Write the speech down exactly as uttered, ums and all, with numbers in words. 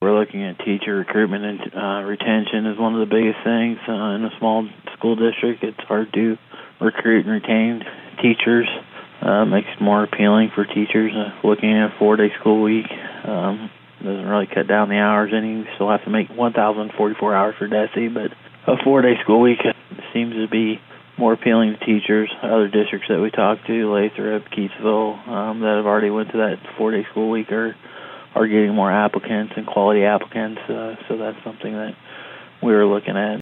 We're looking at teacher recruitment and uh, retention is one of the biggest things uh, in a small school district. It's hard to recruit and retain teachers. Uh, makes it more appealing for teachers. Uh, looking at a four-day school week um, doesn't really cut down the hours any. We still have to make one thousand forty-four hours for D E S E, but a four-day school week seems to be more appealing to teachers. Other districts that we talked to, Lathrop, Keatsville, um, that have already went to that four-day school week are are getting more applicants and quality applicants. Uh, so that's something that we were looking at.